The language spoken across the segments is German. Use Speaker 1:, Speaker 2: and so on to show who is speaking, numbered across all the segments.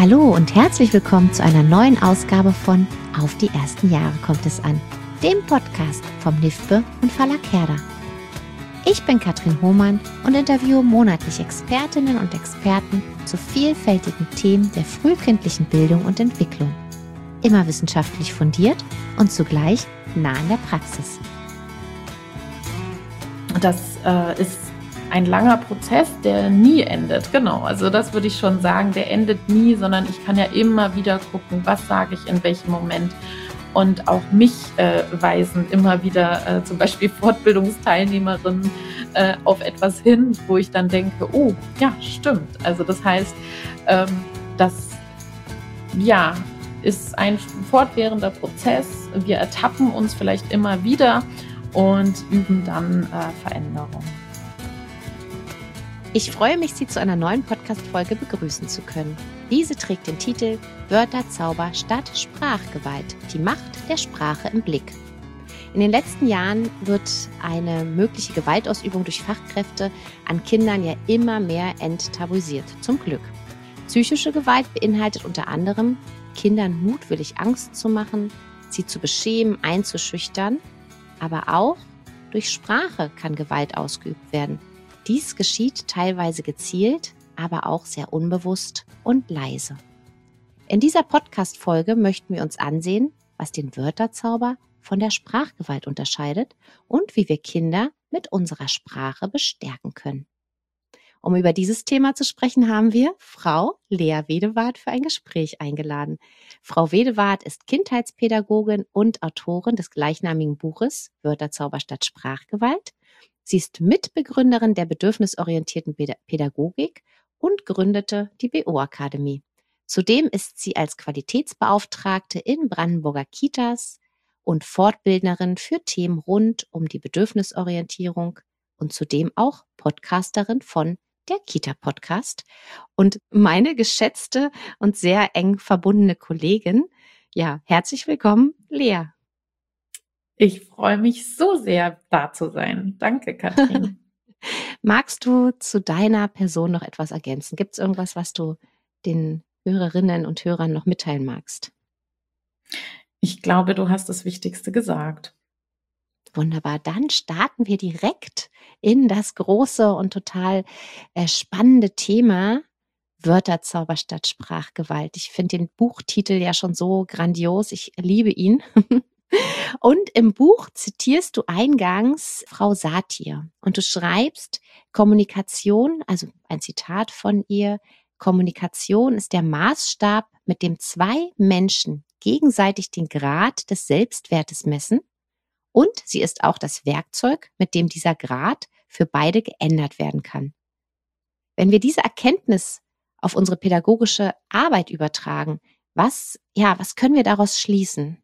Speaker 1: Hallo und herzlich willkommen zu einer neuen Ausgabe von Auf die ersten Jahre kommt es an, dem Podcast vom NIFBE und Verlag Herder. Ich bin Katrin Hohmann und interviewe monatlich Expertinnen und Experten zu vielfältigen Themen der frühkindlichen Bildung und Entwicklung. Immer wissenschaftlich fundiert und zugleich nah an der Praxis.
Speaker 2: Das ist ein langer Prozess, der nie endet. Genau, also das würde ich schon sagen, der endet nie, sondern ich kann ja immer wieder gucken, was sage ich in welchem Moment. Und auch mich weisen immer wieder zum Beispiel Fortbildungsteilnehmerinnen auf etwas hin, wo ich dann denke, oh, ja, stimmt. Also das heißt, das ist ein fortwährender Prozess. Wir ertappen uns vielleicht immer wieder und üben dann Veränderungen.
Speaker 1: Ich freue mich, Sie zu einer neuen Podcast-Folge begrüßen zu können. Diese trägt den Titel Wörterzauber statt Sprachgewalt. Die Macht der Sprache im Blick. In den letzten Jahren wird eine mögliche Gewaltausübung durch Fachkräfte an Kindern ja immer mehr enttabuisiert. Zum Glück. Psychische Gewalt beinhaltet unter anderem, Kindern mutwillig Angst zu machen, sie zu beschämen, einzuschüchtern. Aber auch durch Sprache kann Gewalt ausgeübt werden. Dies geschieht teilweise gezielt, aber auch sehr unbewusst und leise. In dieser Podcast-Folge möchten wir uns ansehen, was den Wörterzauber von der Sprachgewalt unterscheidet und wie wir Kinder mit unserer Sprache bestärken können. Um über dieses Thema zu sprechen, haben wir Frau Lea Wedewart für ein Gespräch eingeladen. Frau Wedewart ist Kindheitspädagogin und Autorin des gleichnamigen Buches Wörterzauber statt Sprachgewalt. Sie ist Mitbegründerin der bedürfnisorientierten Pädagogik und gründete die BO-Akademie. Zudem ist sie als Qualitätsbeauftragte in Brandenburger Kitas und Fortbildnerin für Themen rund um die Bedürfnisorientierung und zudem auch Podcasterin von der Kita-Podcast. Und meine geschätzte und sehr eng verbundene Kollegin, herzlich willkommen, Lea.
Speaker 2: Ich freue mich so sehr, da zu sein. Danke, Katrin.
Speaker 1: Magst du zu deiner Person noch etwas ergänzen? Gibt es irgendwas, was du den Hörerinnen und Hörern noch mitteilen magst?
Speaker 2: Ich glaube, du hast das Wichtigste gesagt.
Speaker 1: Wunderbar, dann starten wir direkt in das große und total spannende Thema Wörterzauber statt Sprachgewalt. Ich finde den Buchtitel ja schon so grandios, ich liebe ihn. Und im Buch zitierst du eingangs Frau Satir und du schreibst, Kommunikation, also ein Zitat von ihr, Kommunikation ist der Maßstab, mit dem zwei Menschen gegenseitig den Grad des Selbstwertes messen und sie ist auch das Werkzeug, mit dem dieser Grad für beide geändert werden kann. Wenn wir diese Erkenntnis auf unsere pädagogische Arbeit übertragen, was können wir daraus schließen?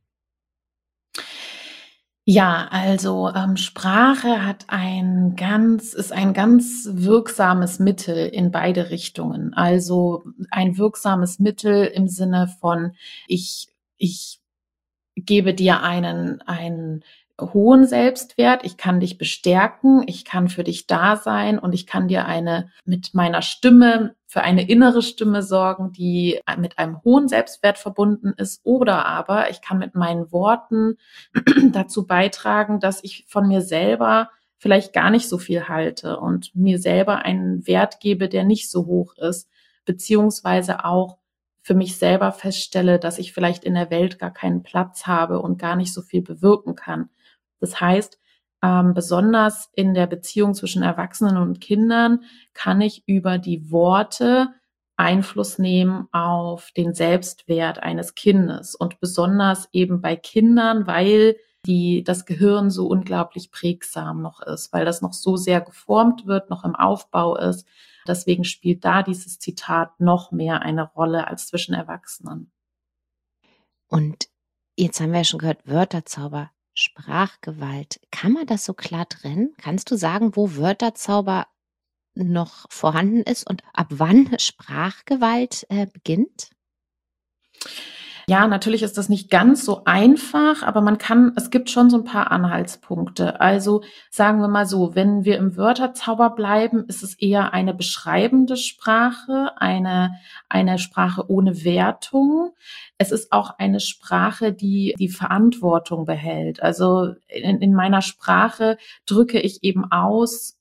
Speaker 2: Ja, also Sprache ist ein ganz wirksames Mittel in beide Richtungen. Also ein wirksames Mittel im Sinne von, ich gebe dir einen hohen Selbstwert, ich kann dich bestärken, ich kann für dich da sein und ich kann dir mit meiner Stimme für eine innere Stimme sorgen, die mit einem hohen Selbstwert verbunden ist, oder aber ich kann mit meinen Worten dazu beitragen, dass ich von mir selber vielleicht gar nicht so viel halte und mir selber einen Wert gebe, der nicht so hoch ist, beziehungsweise auch für mich selber feststelle, dass ich vielleicht in der Welt gar keinen Platz habe und gar nicht so viel bewirken kann. Das heißt, besonders in der Beziehung zwischen Erwachsenen und Kindern kann ich über die Worte Einfluss nehmen auf den Selbstwert eines Kindes und besonders eben bei Kindern, weil das Gehirn so unglaublich prägsam noch ist, weil das noch so sehr geformt wird, noch im Aufbau ist. Deswegen spielt da dieses Zitat noch mehr eine Rolle als zwischen Erwachsenen.
Speaker 1: Und jetzt haben wir ja schon gehört, Wörterzauber, Sprachgewalt. Kann man das so klar trennen? Kannst du sagen, wo Wörterzauber noch vorhanden ist und ab wann Sprachgewalt beginnt?
Speaker 2: Ja, natürlich ist das nicht ganz so einfach, aber es gibt schon so ein paar Anhaltspunkte. Also, sagen wir mal so, wenn wir im Wörterzauber bleiben, ist es eher eine beschreibende Sprache, eine Sprache ohne Wertung. Es ist auch eine Sprache, die die Verantwortung behält. Also, in meiner Sprache drücke ich eben aus,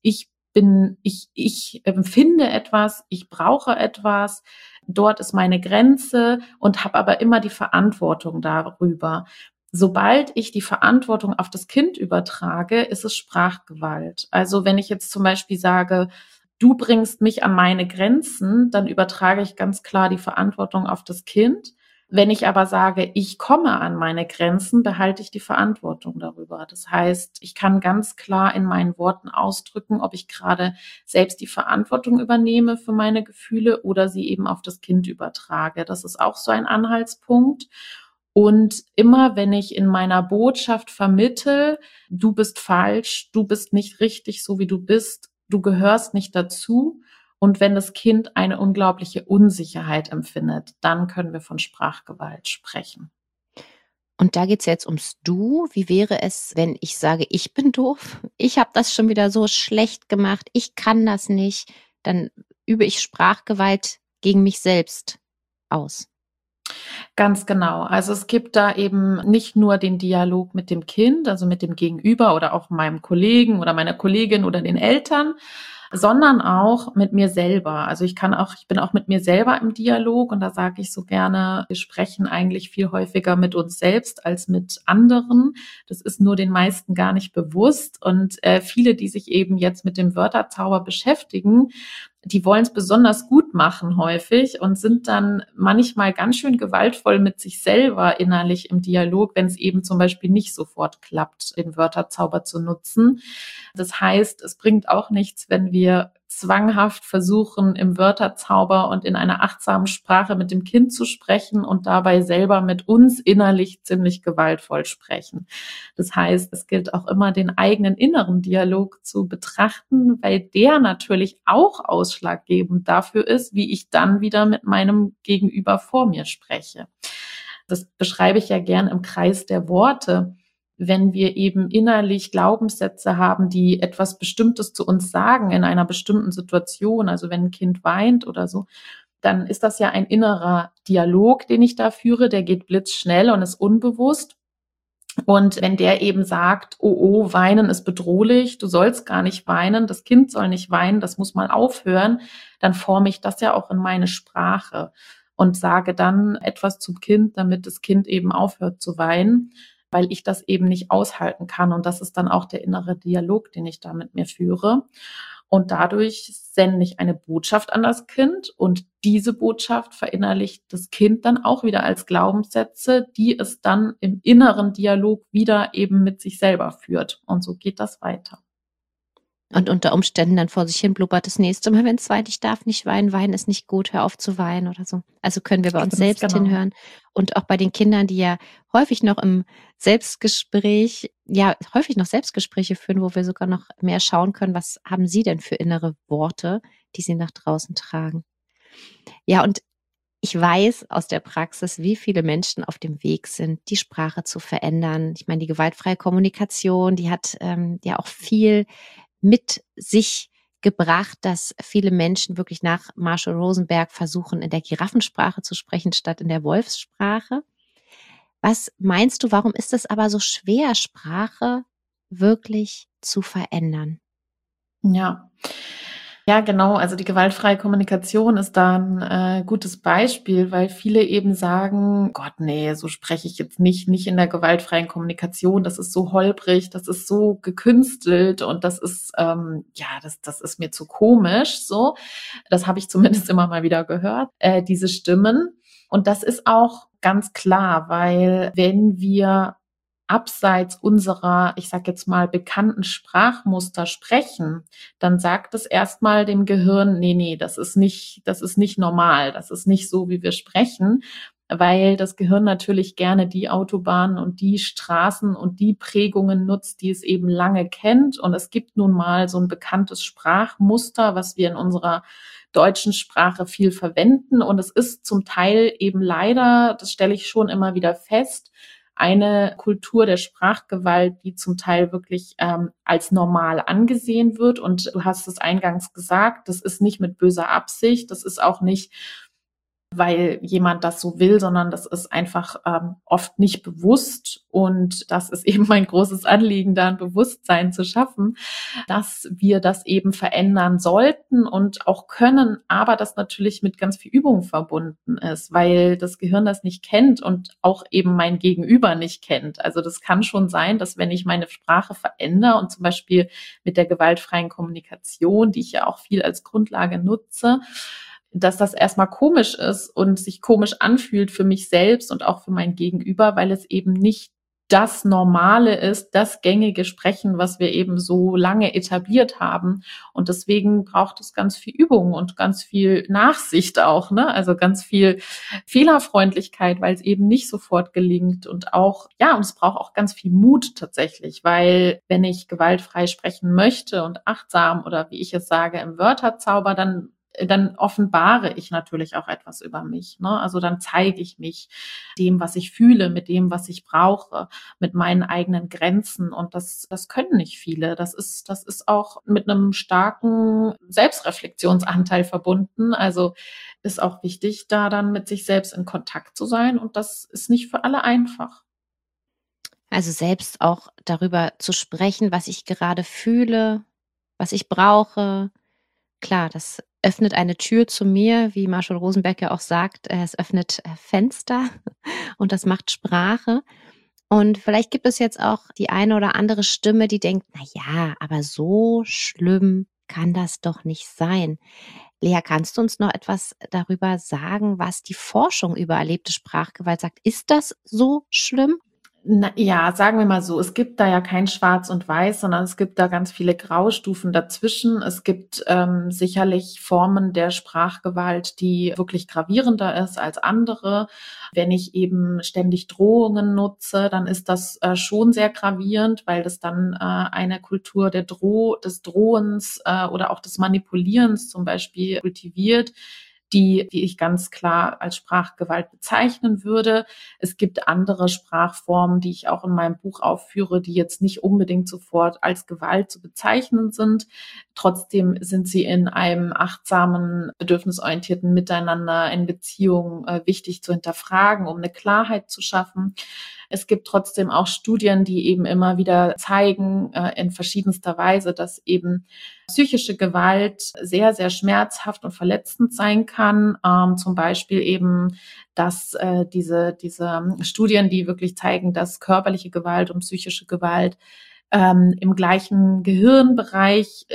Speaker 2: ich empfinde etwas, ich brauche etwas, dort ist meine Grenze und habe aber immer die Verantwortung darüber. Sobald ich die Verantwortung auf das Kind übertrage, ist es Sprachgewalt. Also wenn ich jetzt zum Beispiel sage, du bringst mich an meine Grenzen, dann übertrage ich ganz klar die Verantwortung auf das Kind. Wenn ich aber sage, ich komme an meine Grenzen, behalte ich die Verantwortung darüber. Das heißt, ich kann ganz klar in meinen Worten ausdrücken, ob ich gerade selbst die Verantwortung übernehme für meine Gefühle oder sie eben auf das Kind übertrage. Das ist auch so ein Anhaltspunkt. Und immer wenn ich in meiner Botschaft vermittel, du bist falsch, du bist nicht richtig, so wie du bist, du gehörst nicht dazu. Und wenn das Kind eine unglaubliche Unsicherheit empfindet, dann können wir von Sprachgewalt sprechen.
Speaker 1: Und da geht's ja jetzt ums Du. Wie wäre es, wenn ich sage, ich bin doof? Ich habe das schon wieder so schlecht gemacht. Ich kann das nicht. Dann übe ich Sprachgewalt gegen mich selbst aus.
Speaker 2: Ganz genau. Also es gibt da eben nicht nur den Dialog mit dem Kind, also mit dem Gegenüber oder auch meinem Kollegen oder meiner Kollegin oder den Eltern, sondern auch mit mir selber. Also ich bin auch mit mir selber im Dialog und da sage ich so gerne, wir sprechen eigentlich viel häufiger mit uns selbst als mit anderen. Das ist nur den meisten gar nicht bewusst und viele, die sich eben jetzt mit dem Wörterzauber beschäftigen, die wollen es besonders gut machen häufig und sind dann manchmal ganz schön gewaltvoll mit sich selber innerlich im Dialog, wenn es eben zum Beispiel nicht sofort klappt, den Wörterzauber zu nutzen. Das heißt, es bringt auch nichts, wenn wir zwanghaft versuchen, im Wörterzauber und in einer achtsamen Sprache mit dem Kind zu sprechen und dabei selber mit uns innerlich ziemlich gewaltvoll sprechen. Das heißt, es gilt auch immer, den eigenen inneren Dialog zu betrachten, weil der natürlich auch ausschlaggebend dafür ist, wie ich dann wieder mit meinem Gegenüber vor mir spreche. Das beschreibe ich ja gern im Kreis der Worte. Wenn wir eben innerlich Glaubenssätze haben, die etwas Bestimmtes zu uns sagen in einer bestimmten Situation, also wenn ein Kind weint oder so, dann ist das ja ein innerer Dialog, den ich da führe, der geht blitzschnell und ist unbewusst. Und wenn der eben sagt, oh, oh, weinen ist bedrohlich, du sollst gar nicht weinen, das Kind soll nicht weinen, das muss mal aufhören, dann forme ich das ja auch in meine Sprache und sage dann etwas zum Kind, damit das Kind eben aufhört zu weinen, weil ich das eben nicht aushalten kann. Und das ist dann auch der innere Dialog, den ich da mit mir führe. Und dadurch sende ich eine Botschaft an das Kind und diese Botschaft verinnerlicht das Kind dann auch wieder als Glaubenssätze, die es dann im inneren Dialog wieder eben mit sich selber führt. Und so geht das weiter.
Speaker 1: Und unter Umständen dann vor sich hin blubbert das nächste Mal, wenn es weint, ich darf nicht weinen, weinen ist nicht gut, hör auf zu weinen oder so. Also können wir bei uns
Speaker 2: Ganz
Speaker 1: selbst
Speaker 2: genau.
Speaker 1: hinhören und auch bei den Kindern, die ja häufig noch im Selbstgespräch, ja, häufig noch Selbstgespräche führen, wo wir sogar noch mehr schauen können, was haben sie denn für innere Worte, die sie nach draußen tragen. Ja, und ich weiß aus der Praxis, wie viele Menschen auf dem Weg sind, die Sprache zu verändern. Ich meine, die gewaltfreie Kommunikation, die hat ja auch viel mit sich gebracht, dass viele Menschen wirklich nach Marshall Rosenberg versuchen, in der Giraffensprache zu sprechen, statt in der Wolfssprache. Was meinst du, warum ist es aber so schwer, Sprache wirklich zu verändern?
Speaker 2: Ja. Ja, genau. Also die gewaltfreie Kommunikation ist da ein gutes Beispiel, weil viele eben sagen, Gott, nee, so spreche ich jetzt nicht in der gewaltfreien Kommunikation. Das ist so holprig, das ist so gekünstelt und das ist, das ist mir zu komisch, so. Das habe ich zumindest immer mal wieder gehört, diese Stimmen. Und das ist auch ganz klar, weil wenn wir abseits unserer, ich sage jetzt mal, bekannten Sprachmuster sprechen, dann sagt es erstmal dem Gehirn, nee, das ist nicht normal, das ist nicht so, wie wir sprechen. weil das Gehirn natürlich gerne die Autobahnen und die Straßen und die Prägungen nutzt, die es eben lange kennt. Und es gibt nun mal so ein bekanntes Sprachmuster, was wir in unserer deutschen Sprache viel verwenden. Und es ist zum Teil eben leider, das stelle ich schon immer wieder fest, eine Kultur der Sprachgewalt, die zum Teil wirklich als normal angesehen wird. Und du hast es eingangs gesagt, das ist nicht mit böser Absicht, das ist auch nicht, weil jemand das so will, sondern das ist einfach oft nicht bewusst. Und das ist eben mein großes Anliegen, da ein Bewusstsein zu schaffen, dass wir das eben verändern sollten und auch können, aber das natürlich mit ganz viel Übung verbunden ist, weil das Gehirn das nicht kennt und auch eben mein Gegenüber nicht kennt. Also das kann schon sein, dass wenn ich meine Sprache verändere und zum Beispiel mit der gewaltfreien Kommunikation, die ich ja auch viel als Grundlage nutze, dass das erstmal komisch ist und sich komisch anfühlt für mich selbst und auch für mein Gegenüber, weil es eben nicht das Normale ist, das gängige Sprechen, was wir eben so lange etabliert haben. Und deswegen braucht es ganz viel Übung und ganz viel Nachsicht auch, ne? Also ganz viel Fehlerfreundlichkeit, weil es eben nicht sofort gelingt. Und auch, ja, und es braucht auch ganz viel Mut tatsächlich, weil wenn ich gewaltfrei sprechen möchte und achtsam oder wie ich es sage, im Wörterzauber, dann offenbare ich natürlich auch etwas über mich, ne? Also dann zeige ich mich dem, was ich fühle, mit dem, was ich brauche, mit meinen eigenen Grenzen. Und das können nicht viele. Das ist auch mit einem starken Selbstreflexionsanteil verbunden. Also ist auch wichtig, da dann mit sich selbst in Kontakt zu sein. Und das ist nicht für alle einfach.
Speaker 1: Also selbst auch darüber zu sprechen, was ich gerade fühle, was ich brauche. Klar, das öffnet eine Tür zu mir, wie Marshall Rosenberg ja auch sagt, es öffnet Fenster und das macht Sprache. Und vielleicht gibt es jetzt auch die eine oder andere Stimme, die denkt, na ja, aber so schlimm kann das doch nicht sein. Lea, kannst du uns noch etwas darüber sagen, was die Forschung über erlebte Sprachgewalt sagt? Ist das so schlimm?
Speaker 2: Na ja, sagen wir mal so, es gibt da ja kein Schwarz und Weiß, sondern es gibt da ganz viele Graustufen dazwischen. Es gibt sicherlich Formen der Sprachgewalt, die wirklich gravierender ist als andere. Wenn ich eben ständig Drohungen nutze, dann ist das schon sehr gravierend, weil das dann eine Kultur des Drohens oder auch des Manipulierens zum Beispiel kultiviert, die ich ganz klar als Sprachgewalt bezeichnen würde. Es gibt andere Sprachformen, die ich auch in meinem Buch aufführe, die jetzt nicht unbedingt sofort als Gewalt zu bezeichnen sind. Trotzdem sind sie in einem achtsamen, bedürfnisorientierten Miteinander in Beziehungen wichtig zu hinterfragen, um eine Klarheit zu schaffen. Es gibt trotzdem auch Studien, die eben immer wieder zeigen, in verschiedenster Weise, dass eben psychische Gewalt sehr, sehr schmerzhaft und verletzend sein kann. Zum Beispiel eben, dass diese Studien, die wirklich zeigen, dass körperliche Gewalt und psychische Gewalt im gleichen Gehirnbereich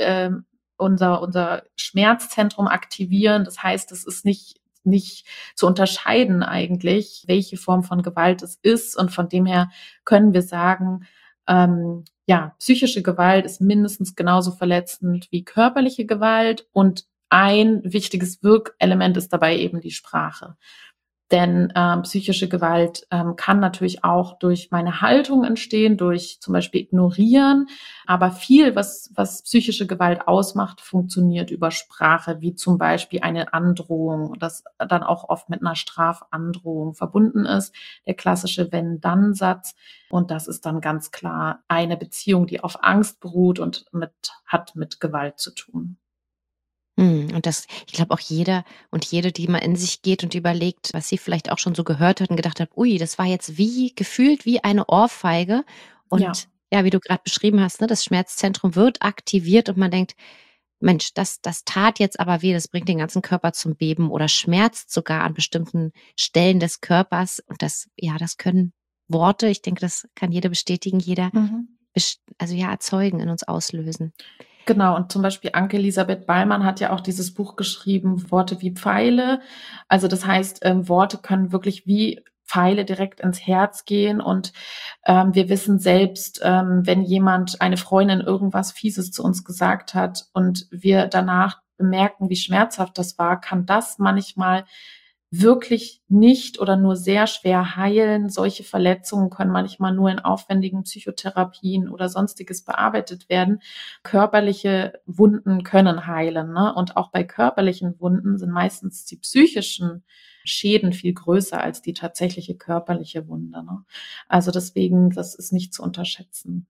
Speaker 2: unser Schmerzzentrum aktivieren. Das heißt, es ist nicht zu unterscheiden eigentlich, welche Form von Gewalt es ist. Und von dem her können wir sagen, ja, psychische Gewalt ist mindestens genauso verletzend wie körperliche Gewalt. Und ein wichtiges Wirkelement ist dabei eben die Sprache. Denn psychische Gewalt kann natürlich auch durch meine Haltung entstehen, durch zum Beispiel Ignorieren. Aber viel, was psychische Gewalt ausmacht, funktioniert über Sprache, wie zum Beispiel eine Androhung, das dann auch oft mit einer Strafandrohung verbunden ist. Der klassische Wenn-Dann-Satz. Und das ist dann ganz klar eine Beziehung, die auf Angst beruht und hat mit Gewalt zu tun.
Speaker 1: Und ich glaube auch jeder und jede, die mal in sich geht und überlegt, was sie vielleicht auch schon so gehört hat und gedacht hat, ui, das war jetzt gefühlt wie eine Ohrfeige. Und ja, wie du gerade beschrieben hast, ne, das Schmerzzentrum wird aktiviert und man denkt, Mensch, das tat jetzt aber weh, das bringt den ganzen Körper zum Beben oder schmerzt sogar an bestimmten Stellen des Körpers. Und das können Worte, ich denke, das kann jeder bestätigen, jeder erzeugen, in uns auslösen.
Speaker 2: Genau, und zum Beispiel Anke-Elisabeth Ballmann hat ja auch dieses Buch geschrieben, Worte wie Pfeile. Also das heißt, Worte können wirklich wie Pfeile direkt ins Herz gehen. Und wir wissen selbst, wenn eine Freundin irgendwas Fieses zu uns gesagt hat und wir danach bemerken, wie schmerzhaft das war, kann das manchmal wirklich nicht oder nur sehr schwer heilen. Solche Verletzungen können manchmal nur in aufwendigen Psychotherapien oder Sonstiges bearbeitet werden. Körperliche Wunden können heilen, ne? Und auch bei körperlichen Wunden sind meistens die psychischen Schäden viel größer als die tatsächliche körperliche Wunde, ne? Also deswegen, das ist nicht zu unterschätzen.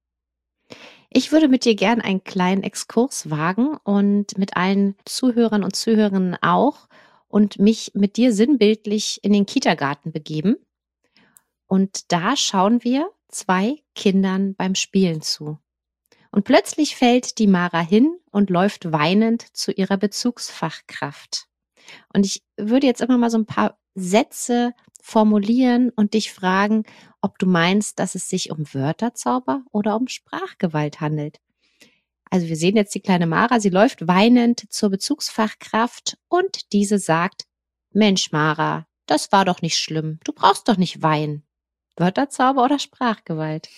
Speaker 1: Ich würde mit dir gern einen kleinen Exkurs wagen und mit allen Zuhörern und Zuhörerinnen auch und mich mit dir sinnbildlich in den Kitagarten begeben. Und da schauen wir 2 Kindern beim Spielen zu. Und plötzlich fällt die Mara hin und läuft weinend zu ihrer Bezugsfachkraft. Und ich würde jetzt immer mal so ein paar Sätze formulieren und dich fragen, ob du meinst, dass es sich um Wörterzauber oder um Sprachgewalt handelt. Also wir sehen jetzt die kleine Mara, sie läuft weinend zur Bezugsfachkraft und diese sagt, Mensch Mara, das war doch nicht schlimm, du brauchst doch nicht weinen. Wörterzauber oder Sprachgewalt?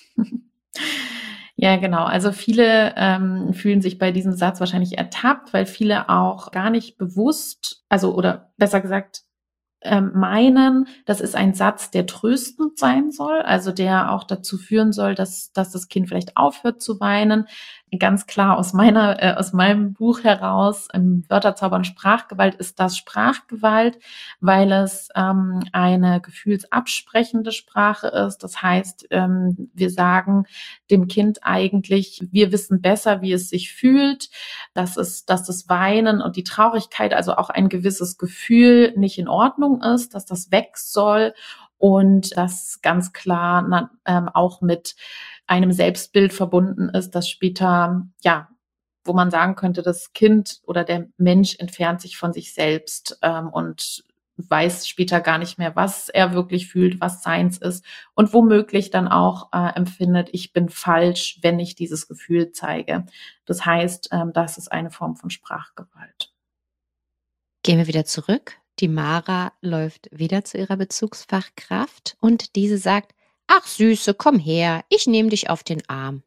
Speaker 2: Ja, genau. Also viele fühlen sich bei diesem Satz wahrscheinlich ertappt, weil viele auch gar nicht bewusst, also oder besser gesagt, meinen, das ist ein Satz, der tröstend sein soll, also der auch dazu führen soll, dass das Kind vielleicht aufhört zu weinen. Ganz klar aus meinem Buch heraus, Wörterzauber und Sprachgewalt ist das Sprachgewalt, weil es eine gefühlsabsprechende Sprache ist. Das heißt, wir sagen dem Kind eigentlich, wir wissen besser, wie es sich fühlt, dass das Weinen und die Traurigkeit, also auch ein gewisses Gefühl nicht in Ordnung ist, dass das weg soll und das ganz klar auch mit einem Selbstbild verbunden ist, das später, ja, wo man sagen könnte, das Kind oder der Mensch entfernt sich von sich selbst und weiß später gar nicht mehr, was er wirklich fühlt, was seins ist und womöglich dann auch empfindet, ich bin falsch, wenn ich dieses Gefühl zeige. Das heißt, das ist eine Form von Sprachgewalt.
Speaker 1: Gehen wir wieder zurück. Die Mara läuft wieder zu ihrer Bezugsfachkraft und diese sagt, ach Süße, komm her, ich nehme dich auf den Arm.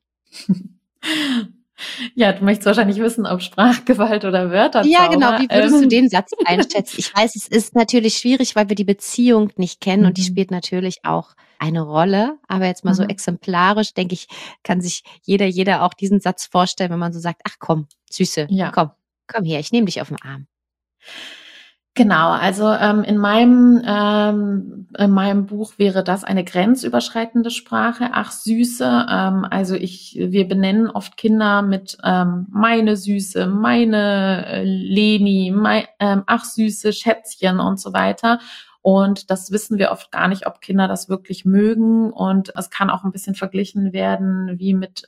Speaker 2: Ja, du möchtest wahrscheinlich wissen, ob Sprachgewalt oder
Speaker 1: Ja, genau.
Speaker 2: Wörterzauber.
Speaker 1: Wie würdest du den Satz einschätzen? Ich weiß, es ist natürlich schwierig, weil wir die Beziehung nicht kennen und die spielt natürlich auch eine Rolle. Aber jetzt mal so exemplarisch, denke ich, kann sich jeder auch diesen Satz vorstellen, wenn man so sagt, ach komm, Süße,
Speaker 2: Ja.
Speaker 1: komm her, ich nehme dich auf den Arm.
Speaker 2: Genau, also in meinem Buch wäre das eine grenzüberschreitende Sprache. Ach Süße, also wir benennen oft Kinder mit meine Süße, meine Leni, ach Süße, Schätzchen und so weiter. Und das wissen wir oft gar nicht, ob Kinder das wirklich mögen. Und es kann auch ein bisschen verglichen werden wie mit,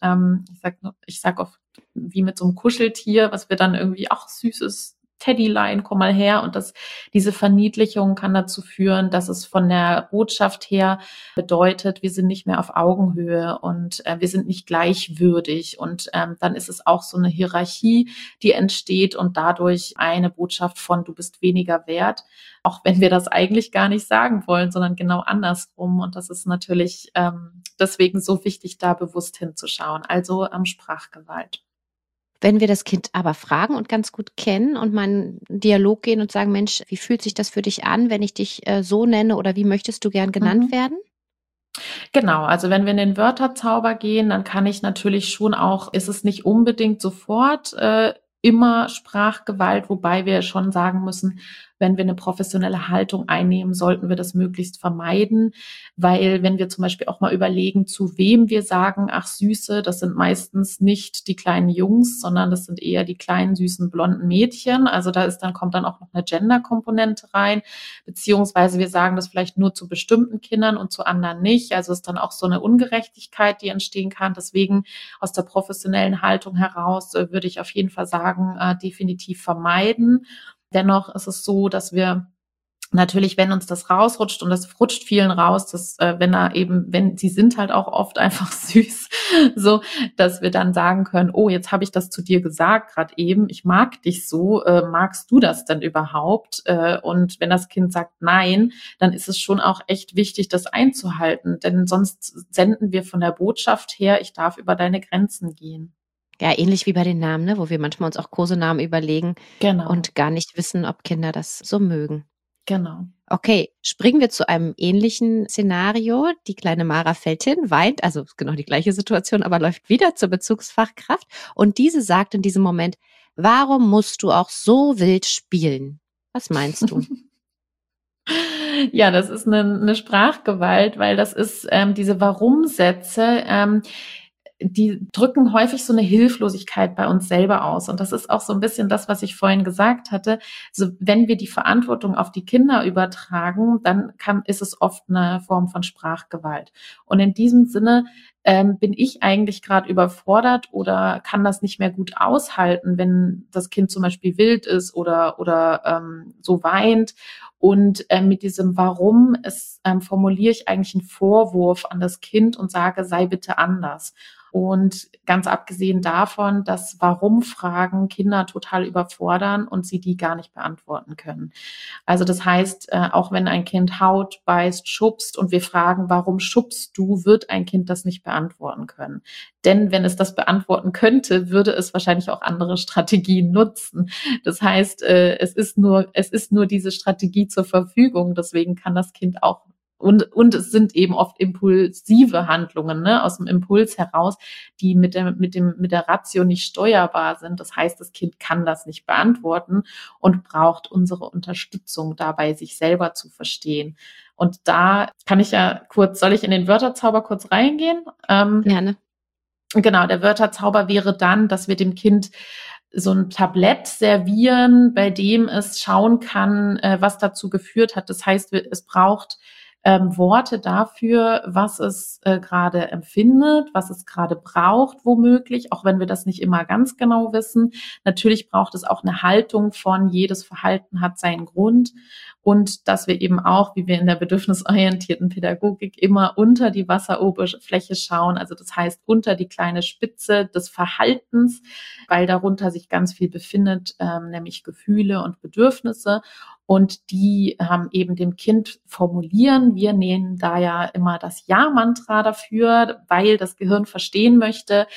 Speaker 2: ich sag oft, wie mit so einem Kuscheltier, was wir dann irgendwie, ach süßes Teddylein, komm mal her. Und diese Verniedlichung kann dazu führen, dass es von der Botschaft her bedeutet, wir sind nicht mehr auf Augenhöhe und wir sind nicht gleichwürdig. Und dann ist es auch so eine Hierarchie, die entsteht und dadurch eine Botschaft von du bist weniger wert, auch wenn wir das eigentlich gar nicht sagen wollen, sondern genau andersrum. Und das ist natürlich deswegen so wichtig, da bewusst hinzuschauen. Also Sprachgewalt.
Speaker 1: Wenn wir das Kind aber fragen und ganz gut kennen und mal in einen Dialog gehen und sagen, Mensch, wie fühlt sich das für dich an, wenn ich dich so nenne oder wie möchtest du gern genannt werden?
Speaker 2: Genau, also wenn wir in den Wörterzauber gehen, dann kann ich natürlich schon auch, ist es nicht unbedingt sofort immer Sprachgewalt, wobei wir schon sagen müssen, wenn wir eine professionelle Haltung einnehmen, sollten wir das möglichst vermeiden, weil wenn wir zum Beispiel auch mal überlegen, zu wem wir sagen, ach Süße, das sind meistens nicht die kleinen Jungs, sondern das sind eher die kleinen, süßen, blonden Mädchen. Also kommt dann auch noch eine Gender-Komponente rein, beziehungsweise wir sagen das vielleicht nur zu bestimmten Kindern und zu anderen nicht. Also ist dann auch so eine Ungerechtigkeit, die entstehen kann. Deswegen aus der professionellen Haltung heraus würde ich auf jeden Fall sagen, definitiv vermeiden. Dennoch ist es so, dass wir natürlich, wenn uns das rausrutscht, und das rutscht vielen raus, dass wenn sie sind halt auch oft einfach süß, so, dass wir dann sagen können, oh, jetzt habe ich das zu dir gesagt, gerade eben, ich mag dich so, magst du das denn überhaupt? Und wenn das Kind sagt nein, dann ist es schon auch echt wichtig, das einzuhalten, denn sonst senden wir von der Botschaft her, ich darf über deine Grenzen gehen.
Speaker 1: Ja, ähnlich wie bei den Namen, ne, wo wir manchmal uns auch Kosenamen überlegen
Speaker 2: Genau.
Speaker 1: und gar nicht wissen, ob Kinder das so mögen.
Speaker 2: Genau.
Speaker 1: Okay, springen wir zu einem ähnlichen Szenario. Die kleine Mara fällt hin, weint, also genau die gleiche Situation, aber läuft wieder zur Bezugsfachkraft und diese sagt in diesem Moment, warum musst du auch so wild spielen? Was meinst du?
Speaker 2: Ja, das ist eine Sprachgewalt, weil das ist diese Warum-Sätze, die drücken häufig so eine Hilflosigkeit bei uns selber aus. Und das ist auch so ein bisschen das, was ich vorhin gesagt hatte. So, wenn wir die Verantwortung auf die Kinder übertragen, dann ist es oft eine Form von Sprachgewalt. Und in diesem Sinne bin ich eigentlich gerade überfordert oder kann das nicht mehr gut aushalten, wenn das Kind zum Beispiel wild ist oder so weint. Und mit diesem Warum formuliere ich eigentlich einen Vorwurf an das Kind und sage, sei bitte anders. Und ganz abgesehen davon, dass Warum-Fragen Kinder total überfordern und sie die gar nicht beantworten können. Also das heißt, auch wenn ein Kind haut, beißt, schubst und wir fragen, warum schubst du, wird ein Kind das nicht beantworten können. Denn wenn es das beantworten könnte, würde es wahrscheinlich auch andere Strategien nutzen. Das heißt, es ist nur diese Strategie zur Verfügung. Deswegen kann das Kind auch und es sind eben oft impulsive Handlungen, ne, aus dem Impuls heraus, die mit der Ratio nicht steuerbar sind. Das heißt, das Kind kann das nicht beantworten und braucht unsere Unterstützung dabei, sich selber zu verstehen. Und da kann ich soll ich in den Wörterzauber kurz reingehen?
Speaker 1: Gerne.
Speaker 2: Genau, der Wörterzauber wäre dann, dass wir dem Kind so ein Tablett servieren, bei dem es schauen kann, was dazu geführt hat. Das heißt, es braucht Worte dafür, was es gerade empfindet, was es gerade braucht, womöglich, auch wenn wir das nicht immer ganz genau wissen. Natürlich braucht es auch eine Haltung von, jedes Verhalten hat seinen Grund und dass wir eben auch, wie wir in der bedürfnisorientierten Pädagogik immer unter die Wasseroberfläche schauen, also das heißt unter die kleine Spitze des Verhaltens, weil darunter sich ganz viel befindet, nämlich Gefühle und Bedürfnisse. Und die eben dem Kind formulieren. Wir nehmen da ja immer das Ja-Mantra dafür, weil das Gehirn verstehen möchte,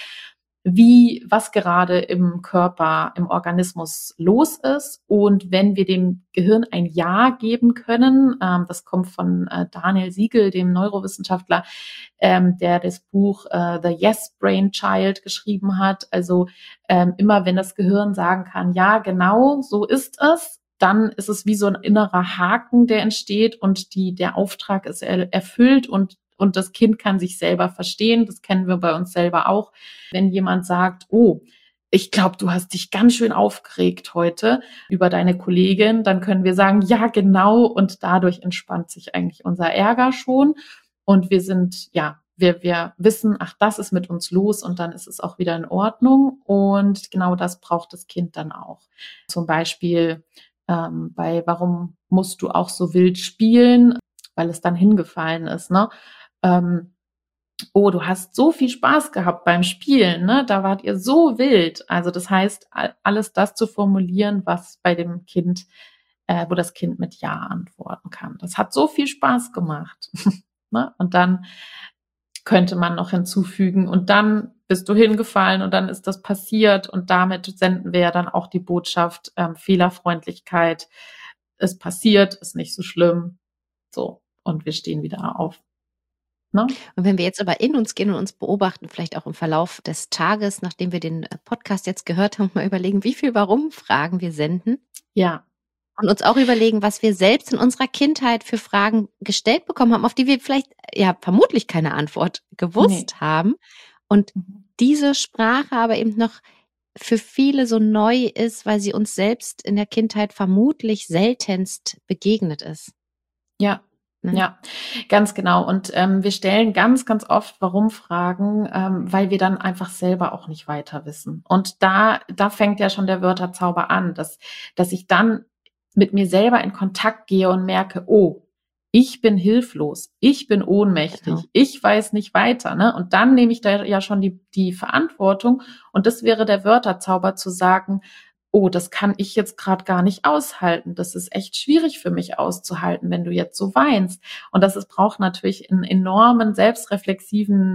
Speaker 2: was gerade im Körper, im Organismus los ist. Und wenn wir dem Gehirn ein Ja geben können, das kommt von Daniel Siegel, dem Neurowissenschaftler, der das Buch The Yes Brain Child geschrieben hat. Also immer wenn das Gehirn sagen kann, ja, genau, so ist es, dann ist es wie so ein innerer Haken, der entsteht und der Auftrag ist erfüllt und das Kind kann sich selber verstehen. Das kennen wir bei uns selber auch. Wenn jemand sagt, oh, ich glaube, du hast dich ganz schön aufgeregt heute über deine Kollegin, dann können wir sagen, ja, genau. Und dadurch entspannt sich eigentlich unser Ärger schon. Und wir wissen, ach, das ist mit uns los und dann ist es auch wieder in Ordnung. Und genau das braucht das Kind dann auch. Zum Beispiel bei warum musst du auch so wild spielen, weil es dann hingefallen ist, ne? Oh, du hast so viel Spaß gehabt beim Spielen, ne? Da wart ihr so wild. Also das heißt, alles das zu formulieren, was bei dem Kind, wo das Kind mit Ja antworten kann. Das hat so viel Spaß gemacht. Ne? Und dann könnte man noch hinzufügen und dann bist du hingefallen und dann ist das passiert und damit senden wir ja dann auch die Botschaft Fehlerfreundlichkeit. Es passiert, ist nicht so schlimm. So, und wir stehen wieder auf. Ne?
Speaker 1: Und wenn wir jetzt aber in uns gehen und uns beobachten, vielleicht auch im Verlauf des Tages, nachdem wir den Podcast jetzt gehört haben, mal überlegen, wie viel Warum-Fragen wir senden.
Speaker 2: Ja.
Speaker 1: Und uns auch überlegen, was wir selbst in unserer Kindheit für Fragen gestellt bekommen haben, auf die wir vielleicht ja vermutlich keine Antwort gewusst haben. Und diese Sprache aber eben noch für viele so neu ist, weil sie uns selbst in der Kindheit vermutlich seltenst begegnet ist.
Speaker 2: Ja. Ja, ganz genau. Und wir stellen ganz, ganz oft Warum-Fragen, weil wir dann einfach selber auch nicht weiter wissen. Und da fängt ja schon der Wörterzauber an, dass ich dann mit mir selber in Kontakt gehe und merke, oh, ich bin hilflos, ich bin ohnmächtig, genau. Ich weiß nicht weiter, ne? Und dann nehme ich da ja schon die Verantwortung. Und das wäre der Wörterzauber zu sagen, oh, das kann ich jetzt gerade gar nicht aushalten. Das ist echt schwierig für mich auszuhalten, wenn du jetzt so weinst. Und braucht natürlich einen enormen selbstreflexiven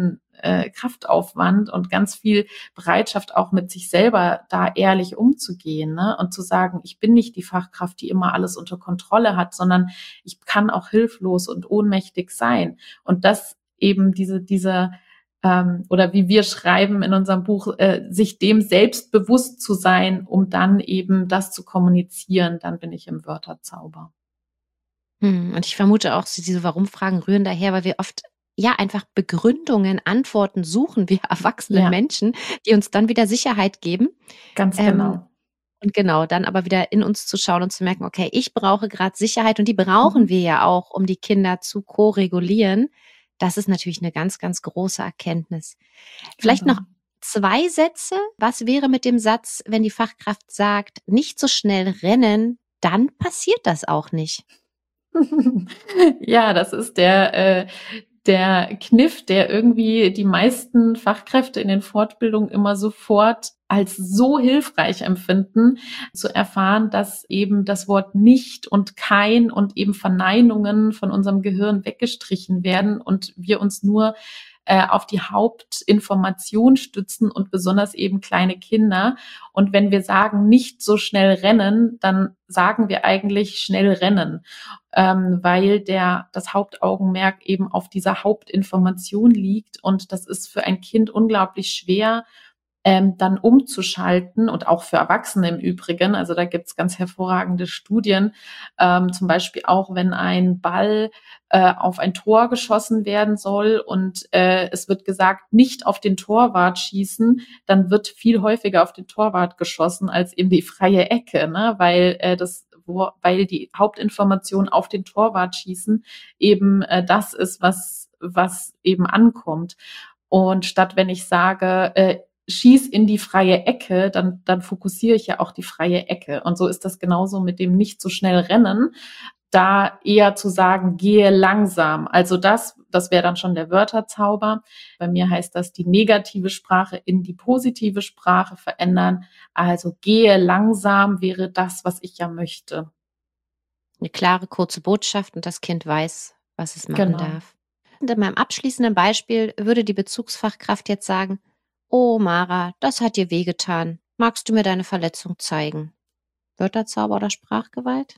Speaker 2: Kraftaufwand und ganz viel Bereitschaft, auch mit sich selber da ehrlich umzugehen, ne? Und zu sagen, ich bin nicht die Fachkraft, die immer alles unter Kontrolle hat, sondern ich kann auch hilflos und ohnmächtig sein. Und das eben diese oder wie wir schreiben in unserem Buch, sich dem selbst bewusst zu sein, um dann eben das zu kommunizieren, dann bin ich im Wörterzauber.
Speaker 1: Und ich vermute auch, diese Warum-Fragen rühren daher, weil wir oft ja einfach Begründungen, Antworten suchen, wir erwachsenen
Speaker 2: Ja,
Speaker 1: Menschen, die uns dann wieder Sicherheit geben.
Speaker 2: ganz
Speaker 1: Ähm,
Speaker 2: genau.
Speaker 1: und genau, dann aber wieder in uns zu schauen und zu merken, okay, ich brauche gerade Sicherheit und die brauchen
Speaker 2: Mhm.
Speaker 1: wir ja auch, um die Kinder zu ko-regulieren. Das ist natürlich eine ganz, ganz große Erkenntnis. Vielleicht noch
Speaker 2: Genau.
Speaker 1: 2 Sätze. Was wäre mit dem Satz, wenn die Fachkraft sagt: „Nicht so schnell rennen“, dann passiert das auch nicht?
Speaker 2: Ja, das ist der Kniff, der irgendwie die meisten Fachkräfte in den Fortbildungen immer sofort als so hilfreich empfinden, zu erfahren, dass eben das Wort nicht und kein und eben Verneinungen von unserem Gehirn weggestrichen werden und wir uns nur auf die Hauptinformation stützen und besonders eben kleine Kinder. Und wenn wir sagen, nicht so schnell rennen, dann sagen wir eigentlich schnell rennen, weil das Hauptaugenmerk eben auf dieser Hauptinformation liegt. Und das ist für ein Kind unglaublich schwer, dann umzuschalten und auch für Erwachsene im Übrigen. Also da gibt's ganz hervorragende Studien, zum Beispiel auch, wenn ein Ball auf ein Tor geschossen werden soll und es wird gesagt, nicht auf den Torwart schießen, dann wird viel häufiger auf den Torwart geschossen als in die freie Ecke, ne? Weil die Hauptinformation auf den Torwart schießen eben das ist, was eben ankommt. Und statt wenn ich sage, schieß in die freie Ecke, dann fokussiere ich ja auch die freie Ecke. Und so ist das genauso mit dem nicht so schnell rennen, da eher zu sagen, gehe langsam. Also das wäre dann schon der Wörterzauber. Bei mir heißt das, die negative Sprache in die positive Sprache verändern. Also gehe langsam wäre das, was ich ja möchte.
Speaker 1: Eine klare, kurze Botschaft und das Kind weiß, was es machen
Speaker 2: Genau.
Speaker 1: darf. Und in meinem abschließenden Beispiel würde die Bezugsfachkraft jetzt sagen: „Oh, Mara, das hat dir wehgetan. Magst du mir deine Verletzung zeigen?“ Wörterzauber oder Sprachgewalt?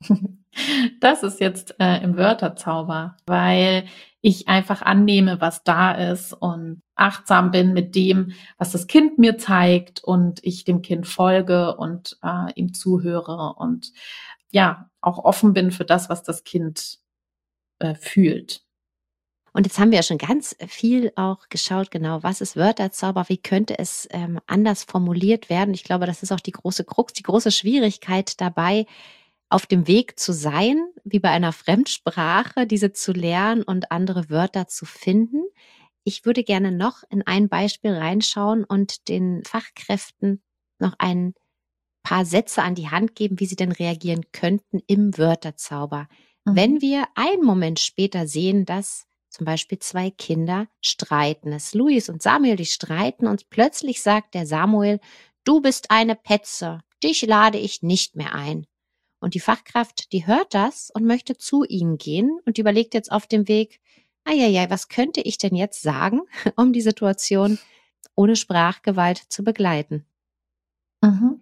Speaker 2: Das ist jetzt im Wörterzauber, weil ich einfach annehme, was da ist und achtsam bin mit dem, was das Kind mir zeigt und ich dem Kind folge und ihm zuhöre und ja, auch offen bin für das, was das Kind fühlt.
Speaker 1: Und jetzt haben wir ja schon ganz viel auch geschaut, genau, was ist Wörterzauber, wie könnte es, anders formuliert werden? Ich glaube, das ist auch die große Krux, die große Schwierigkeit dabei, auf dem Weg zu sein, wie bei einer Fremdsprache, diese zu lernen und andere Wörter zu finden. Ich würde gerne noch in ein Beispiel reinschauen und den Fachkräften noch ein paar Sätze an die Hand geben, wie sie denn reagieren könnten im Wörterzauber. Wenn
Speaker 2: Mhm.
Speaker 1: wir einen Moment später sehen, dass zum Beispiel 2 Kinder streiten, es Luis und Samuel, die streiten und plötzlich sagt der Samuel: „Du bist eine Petze, dich lade ich nicht mehr ein.“ Und die Fachkraft, die hört das und möchte zu ihnen gehen und überlegt jetzt auf dem Weg: „Ei, ei, ei, was könnte ich denn jetzt sagen, um die Situation ohne Sprachgewalt zu begleiten?“
Speaker 2: Mhm.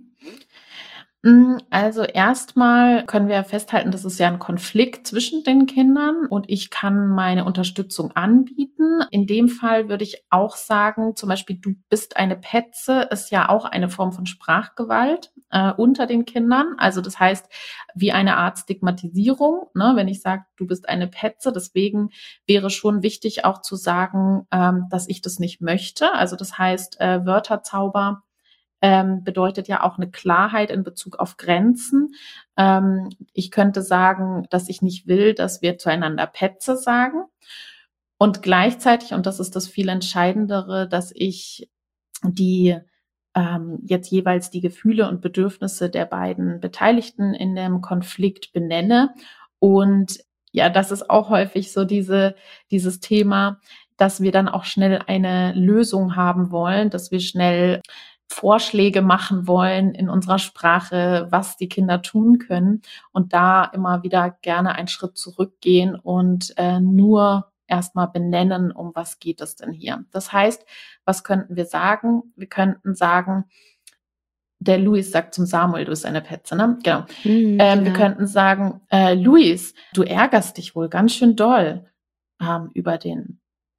Speaker 2: Also erstmal können wir festhalten, das ist ja ein Konflikt zwischen den Kindern und ich kann meine Unterstützung anbieten. In dem Fall würde ich auch sagen, zum Beispiel: „Du bist eine Petze“, ist ja auch eine Form von Sprachgewalt unter den Kindern. Also, das heißt, wie eine Art Stigmatisierung, ne, wenn ich sage: „Du bist eine Petze“. Deswegen wäre schon wichtig auch zu sagen, dass ich das nicht möchte. Also, das heißt, Wörterzauber bedeutet ja auch eine Klarheit in Bezug auf Grenzen. Ich könnte sagen, dass ich nicht will, dass wir zueinander Petze sagen und gleichzeitig, und das ist das viel Entscheidendere, dass ich die jetzt jeweils die Gefühle und Bedürfnisse der beiden Beteiligten in dem Konflikt benenne. Und ja, das ist auch häufig so dieses Thema, dass wir dann auch schnell eine Lösung haben wollen, dass wir schnell Vorschläge machen wollen in unserer Sprache, was die Kinder tun können und da immer wieder gerne einen Schritt zurückgehen und nur erstmal benennen, um was geht es denn hier. Das heißt, was könnten wir sagen? Wir könnten sagen, der Luis sagt zum Samuel, du bist eine Petze, ne? Genau.
Speaker 1: Genau.
Speaker 2: Wir könnten sagen, Luis, du ärgerst dich wohl ganz schön doll über den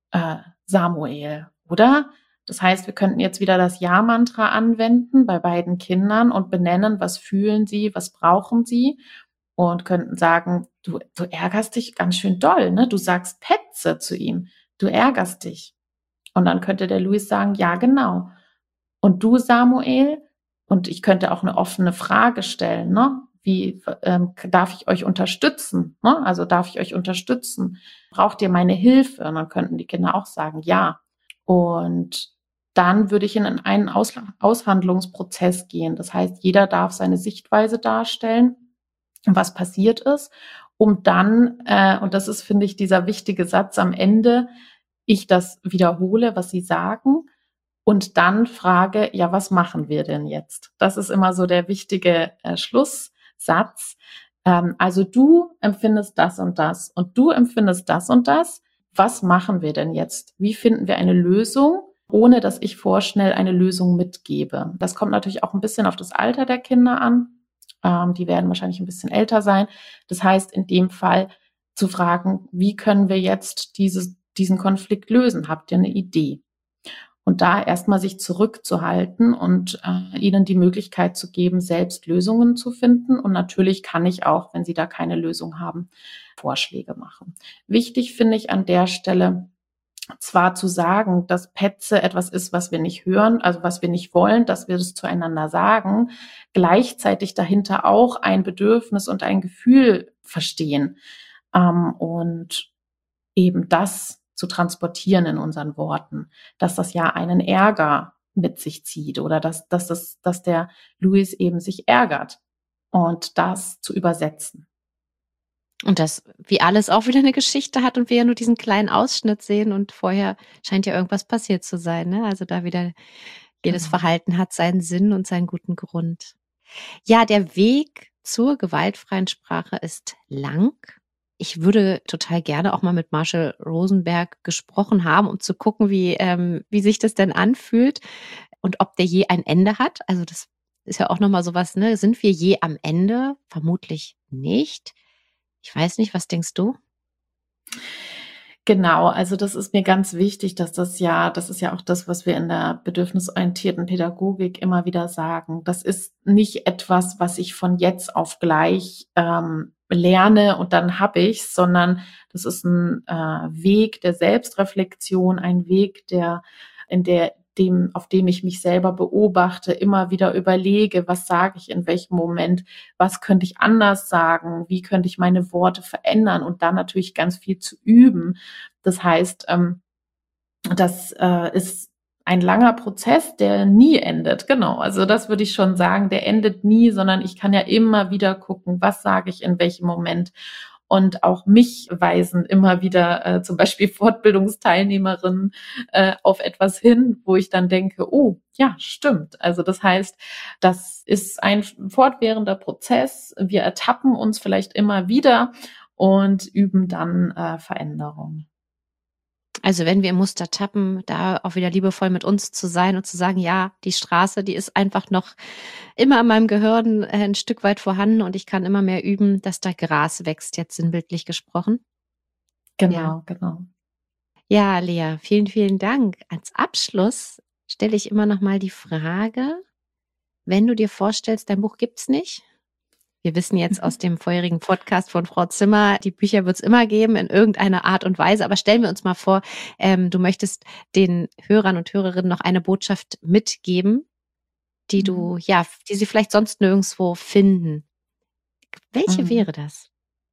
Speaker 2: Samuel, oder? Das heißt, wir könnten jetzt wieder das Ja-Mantra anwenden bei beiden Kindern und benennen, was fühlen sie, was brauchen sie, und könnten sagen, du ärgerst dich ganz schön doll, ne? Du sagst Petze zu ihm, du ärgerst dich. Und dann könnte der Luis sagen, ja, genau. Und du, Samuel? Und ich könnte auch eine offene Frage stellen, ne? Wie darf ich euch unterstützen? Ne? Also darf ich euch unterstützen? Braucht ihr meine Hilfe? Und dann könnten die Kinder auch sagen, ja. Und dann würde ich in einen Aushandlungsprozess gehen. Das heißt, jeder darf seine Sichtweise darstellen, was passiert ist, um dann, und das ist, finde ich, dieser wichtige Satz am Ende, ich das wiederhole, was sie sagen, und dann frage, ja, was machen wir denn jetzt? Das ist immer so der wichtige Schlusssatz. Also du empfindest das und du empfindest das und das. Was machen wir denn jetzt? Wie finden wir eine Lösung, ohne dass ich vorschnell eine Lösung mitgebe? Das kommt natürlich auch ein bisschen auf das Alter der Kinder an. Die werden wahrscheinlich ein bisschen älter sein. Das heißt, in dem Fall zu fragen, wie können wir jetzt diesen Konflikt lösen? Habt ihr eine Idee? Und da erstmal sich zurückzuhalten und ihnen die Möglichkeit zu geben, selbst Lösungen zu finden. Und natürlich kann ich auch, wenn sie da keine Lösung haben, Vorschläge machen. Wichtig finde ich an der Stelle zwar zu sagen, dass Petze etwas ist, was wir nicht hören, also was wir nicht wollen, dass wir das zueinander sagen, gleichzeitig dahinter auch ein Bedürfnis und ein Gefühl verstehen und eben das zu transportieren in unseren Worten, dass das ja einen Ärger mit sich zieht oder dass der Luis eben sich ärgert und das zu übersetzen.
Speaker 1: Und das, wie alles, auch wieder eine Geschichte hat und wir ja nur diesen kleinen Ausschnitt sehen und vorher scheint ja irgendwas passiert zu sein, ne? Also da wieder jedes Verhalten hat seinen Sinn und seinen guten Grund. Ja, der Weg zur gewaltfreien Sprache ist lang. Ich würde total gerne auch mal mit Marshall Rosenberg gesprochen haben, um zu gucken, wie sich das denn anfühlt und ob der je ein Ende hat. Also das ist ja auch nochmal sowas, ne? Sind wir je am Ende? Vermutlich nicht. Ich weiß nicht, was denkst du?
Speaker 2: Genau, also das ist mir ganz wichtig, das ist ja auch das, was wir in der bedürfnisorientierten Pädagogik immer wieder sagen. Das ist nicht etwas, was ich von jetzt auf gleich lerne und dann habe ich's, sondern das ist ein Weg der Selbstreflexion, ein Weg, auf dem ich mich selber beobachte, immer wieder überlege, was sage ich in welchem Moment, was könnte ich anders sagen, wie könnte ich meine Worte verändern und dann natürlich ganz viel zu üben. Das heißt, das ist ein langer Prozess, der nie endet. Genau, also das würde ich schon sagen, der endet nie, sondern ich kann ja immer wieder gucken, was sage ich in welchem Moment. Und auch mich weisen immer wieder zum Beispiel Fortbildungsteilnehmerinnen auf etwas hin, wo ich dann denke, oh, ja, stimmt. Also das heißt, das ist ein fortwährender Prozess. Wir ertappen uns vielleicht immer wieder und üben dann Veränderungen.
Speaker 1: Also wenn wir im Muster tappen, da auch wieder liebevoll mit uns zu sein und zu sagen, ja, die Straße, die ist einfach noch immer in meinem Gehirn ein Stück weit vorhanden und ich kann immer mehr üben, dass da Gras wächst, jetzt sinnbildlich gesprochen.
Speaker 2: Genau.
Speaker 1: Ja, Lea, vielen, vielen Dank. Als Abschluss stelle ich immer noch mal die Frage, wenn du dir vorstellst, dein Buch gibt's nicht. Wir wissen jetzt aus dem vorherigen Podcast von Frau Zimmer, die Bücher wird es immer geben in irgendeiner Art und Weise. Aber stellen wir uns mal vor, du möchtest den Hörern und Hörerinnen noch eine Botschaft mitgeben, die sie vielleicht sonst nirgendwo finden. Welche wäre das?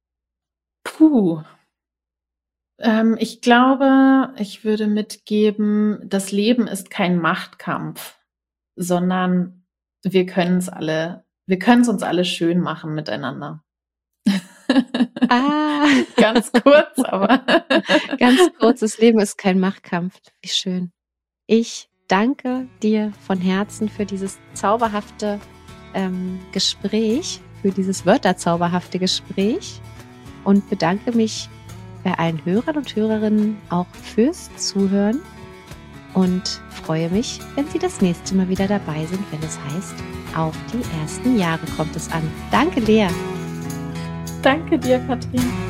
Speaker 2: Ich glaube, ich würde mitgeben, das Leben ist kein Machtkampf, sondern wir können es uns alle schön machen miteinander. Ganz kurz, aber
Speaker 1: ganz kurz, das Leben ist kein Machtkampf. Wie schön. Ich danke dir von Herzen für dieses zauberhafte Gespräch, für dieses wörterzauberhafte Gespräch und bedanke mich bei allen Hörern und Hörerinnen auch fürs Zuhören und freue mich, wenn Sie das nächste Mal wieder dabei sind, wenn es heißt, auf die ersten Jahre kommt es an. Danke, Lea.
Speaker 2: Danke dir, Katrin.